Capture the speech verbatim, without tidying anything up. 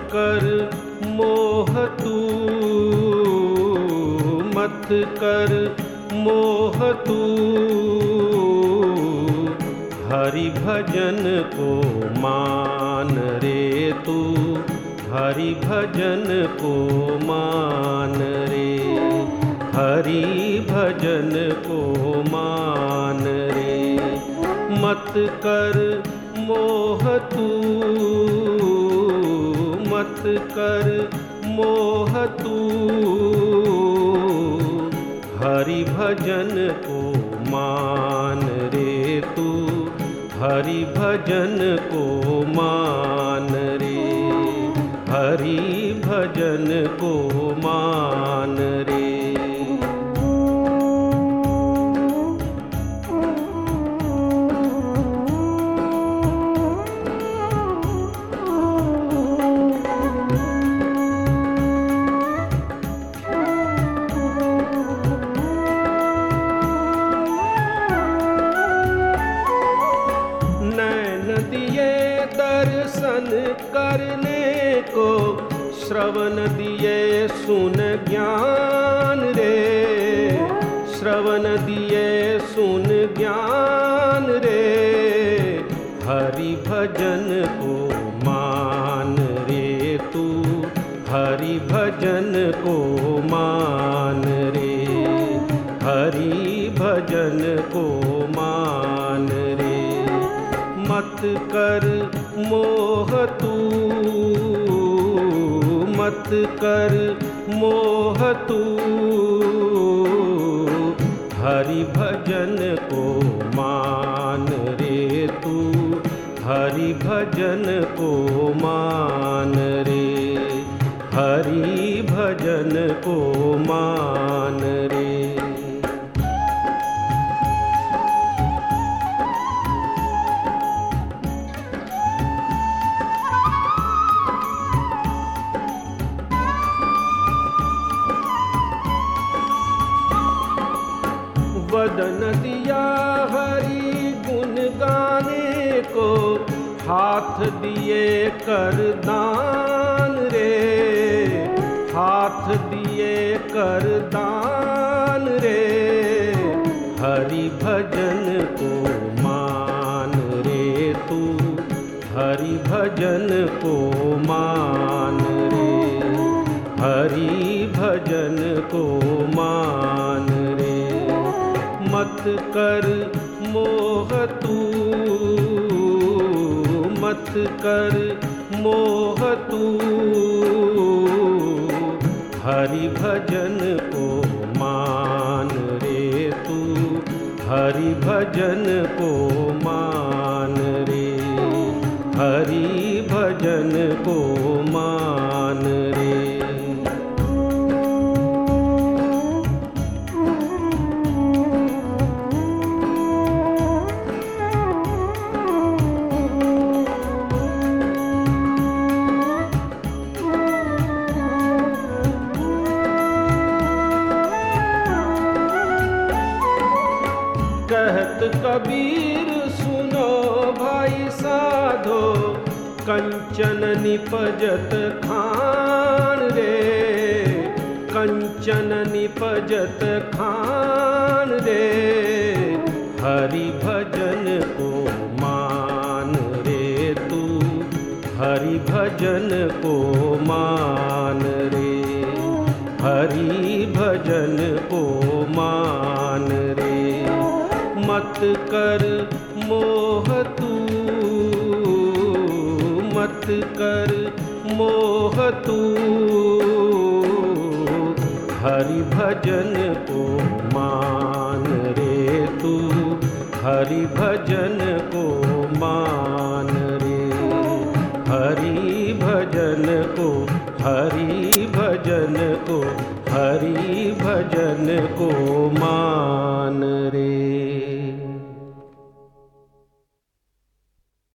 कर मोह तू, मत कर मोह तू। हरि भजन को मान रे तू, हरि भजन को मान रे, हरि भजन को मान रे। मत कर मोह तू, मत कर मोह तू। हरि भजन को मान रे तू, हरि भजन को मान रे, हरि भजन को मान रे। दर्शन करने को, श्रवण दिए सुन ज्ञान रे, श्रवण दिए सुन ज्ञान रे। हरि भजन को मान रे तू, हरि भजन को मान रे, हरि भजन को मान रे। मत कर मोह तू, मत कर मोह तू। हरि भजन को मान रे तू, हरि भजन को मान रे, हरि भजन को मान रे। वदन दिया हरि गुण गाने को, हाथ दिए कर दान रे, हाथ दिए कर दान रे। हरि भजन को मान रे तू, हरि भजन को मान रे, हरि भजन को मान रे। मत कर मोह तू, मत कर मोह तू। हरि भजन को मान रे तू, हरि भजन को मान रे, हरि भजन को मान रे। कहत कबीर सुनो भाई साधो, कंचन निपजत खान रे, कंचन निपजत खान रे। हरि भजन को मान रे तू, हरि भजन को मान रे, हरि भजन को मान रे। मत कर मोह तू, मत कर मोह तू। हरि भजन को मान रे तू, हरि भजन को मान रे, हरि भजन को, हरि भजन को, हरि भजन को मान रे।